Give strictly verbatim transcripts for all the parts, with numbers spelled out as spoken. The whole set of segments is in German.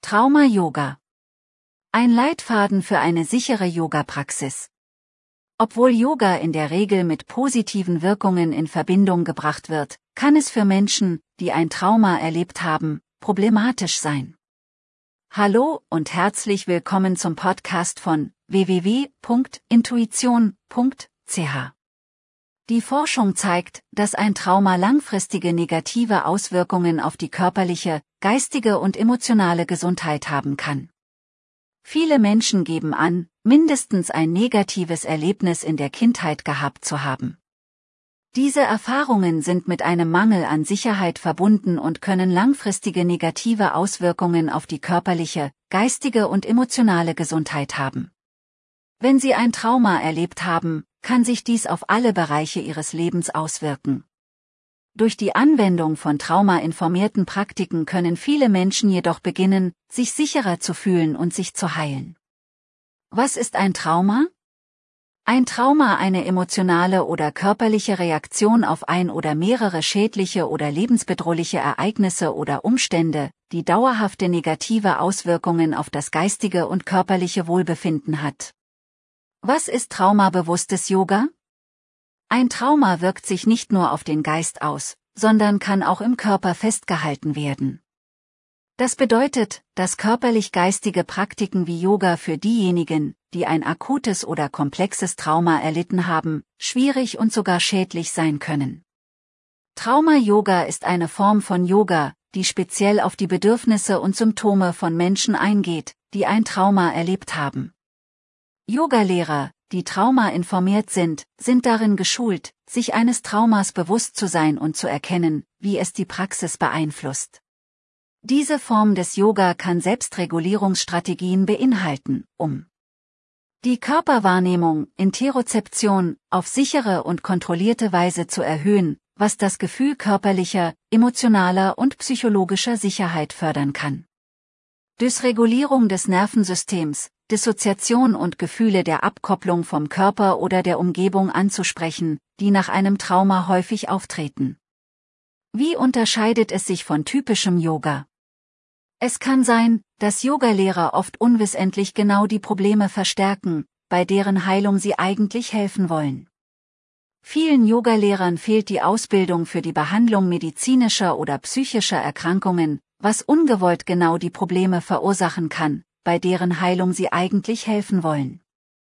Trauma-Yoga. Ein Leitfaden für eine sichere Yoga-Praxis. Obwohl Yoga in der Regel mit positiven Wirkungen in Verbindung gebracht wird, kann es für Menschen, die ein Trauma erlebt haben, problematisch sein. Hallo und herzlich willkommen zum Podcast von w w w punkt intuition punkt c h. Die Forschung zeigt, dass ein Trauma langfristige negative Auswirkungen auf die körperliche, geistige und emotionale Gesundheit haben kann. Viele Menschen geben an, mindestens ein negatives Erlebnis in der Kindheit gehabt zu haben. Diese Erfahrungen sind mit einem Mangel an Sicherheit verbunden und können langfristige negative Auswirkungen auf die körperliche, geistige und emotionale Gesundheit haben. Wenn Sie ein Trauma erlebt haben, kann sich dies auf alle Bereiche Ihres Lebens auswirken. Durch die Anwendung von traumainformierten Praktiken können viele Menschen jedoch beginnen, sich sicherer zu fühlen und sich zu heilen. Was ist ein Trauma? Ein Trauma ist eine emotionale oder körperliche Reaktion auf ein oder mehrere schädliche oder lebensbedrohliche Ereignisse oder Umstände, die dauerhafte negative Auswirkungen auf das geistige und körperliche Wohlbefinden hat. Was ist traumabewusstes Yoga? Ein Trauma wirkt sich nicht nur auf den Geist aus, sondern kann auch im Körper festgehalten werden. Das bedeutet, dass körperlich-geistige Praktiken wie Yoga für diejenigen, die ein akutes oder komplexes Trauma erlitten haben, schwierig und sogar schädlich sein können. Trauma-Yoga ist eine Form von Yoga, die speziell auf die Bedürfnisse und Symptome von Menschen eingeht, die ein Trauma erlebt haben. Yogalehrer, die traumainformiert sind, sind darin geschult, sich eines Traumas bewusst zu sein und zu erkennen, wie es die Praxis beeinflusst. Diese Form des Yoga kann Selbstregulierungsstrategien beinhalten, um die Körperwahrnehmung, Interozeption, auf sichere und kontrollierte Weise zu erhöhen, was das Gefühl körperlicher, emotionaler und psychologischer Sicherheit fördern kann. Dysregulierung des Nervensystems, Dissoziation und Gefühle der Abkopplung vom Körper oder der Umgebung anzusprechen, die nach einem Trauma häufig auftreten. Wie unterscheidet es sich von typischem Yoga? Es kann sein, dass Yogalehrer oft unwissentlich genau die Probleme verstärken, bei deren Heilung sie eigentlich helfen wollen. Vielen Yogalehrern fehlt die Ausbildung für die Behandlung medizinischer oder psychischer Erkrankungen, was ungewollt genau die Probleme verursachen kann, bei deren Heilung sie eigentlich helfen wollen.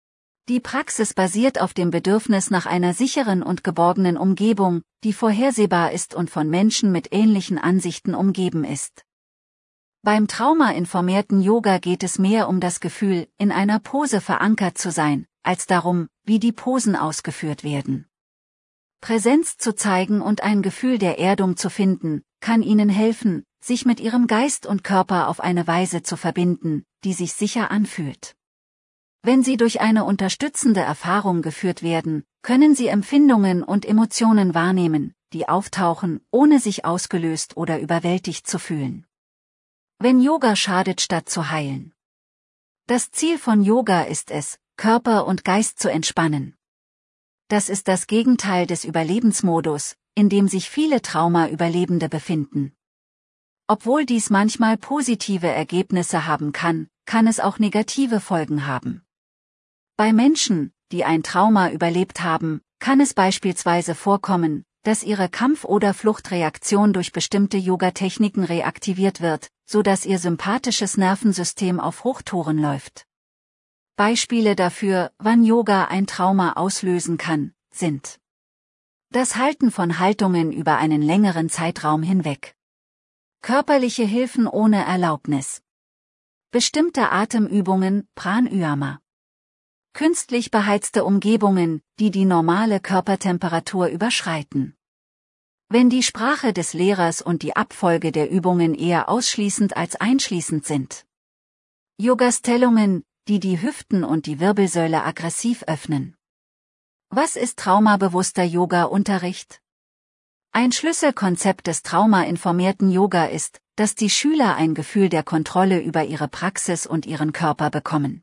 Die Praxis basiert auf dem Bedürfnis nach einer sicheren und geborgenen Umgebung, die vorhersehbar ist und von Menschen mit ähnlichen Ansichten umgeben ist. Beim traumainformierten Yoga geht es mehr um das Gefühl, in einer Pose verankert zu sein, als darum, wie die Posen ausgeführt werden. Präsenz zu zeigen und ein Gefühl der Erdung zu finden, kann Ihnen helfen, sich mit Ihrem Geist und Körper auf eine Weise zu verbinden, die sich sicher anfühlt. Wenn Sie durch eine unterstützende Erfahrung geführt werden, können Sie Empfindungen und Emotionen wahrnehmen, die auftauchen, ohne sich ausgelöst oder überwältigt zu fühlen. Wenn Yoga schadet statt zu heilen. Das Ziel von Yoga ist es, Körper und Geist zu entspannen. Das ist das Gegenteil des Überlebensmodus, in dem sich viele Trauma-Überlebende befinden. Obwohl dies manchmal positive Ergebnisse haben kann, kann es auch negative Folgen haben. Bei Menschen, die ein Trauma überlebt haben, kann es beispielsweise vorkommen, dass ihre Kampf- oder Fluchtreaktion durch bestimmte Yoga-Techniken reaktiviert wird, sodass ihr sympathisches Nervensystem auf Hochtouren läuft. Beispiele dafür, wann Yoga ein Trauma auslösen kann, sind das Halten von Haltungen über einen längeren Zeitraum hinweg. Körperliche Hilfen ohne Erlaubnis. Bestimmte Atemübungen, Pranayama. Künstlich beheizte Umgebungen, die die normale Körpertemperatur überschreiten. Wenn die Sprache des Lehrers und die Abfolge der Übungen eher ausschließend als einschließend sind. Yogastellungen, die die Hüften und die Wirbelsäule aggressiv öffnen. Was ist traumabewusster Yoga-Unterricht? Ein Schlüsselkonzept des traumainformierten Yoga ist, dass die Schüler ein Gefühl der Kontrolle über ihre Praxis und ihren Körper bekommen.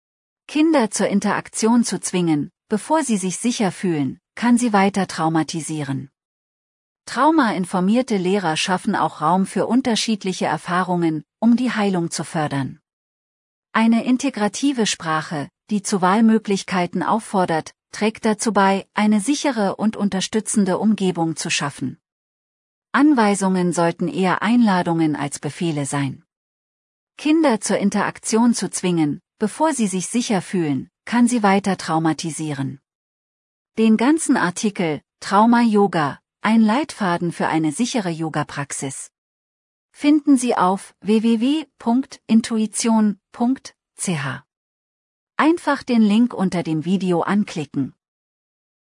Kinder zur Interaktion zu zwingen, bevor sie sich sicher fühlen, kann sie weiter traumatisieren. Trauma-informierte Lehrer schaffen auch Raum für unterschiedliche Erfahrungen, um die Heilung zu fördern. Eine integrative Sprache, die zu Wahlmöglichkeiten auffordert, trägt dazu bei, eine sichere und unterstützende Umgebung zu schaffen. Anweisungen sollten eher Einladungen als Befehle sein. Kinder zur Interaktion zu zwingen, bevor sie sich sicher fühlen, kann sie weiter traumatisieren. Den ganzen Artikel Trauma-Yoga, ein Leitfaden für eine sichere Yoga-Praxis, finden Sie auf w w w punkt intuition punkt c h. Einfach den Link unter dem Video anklicken.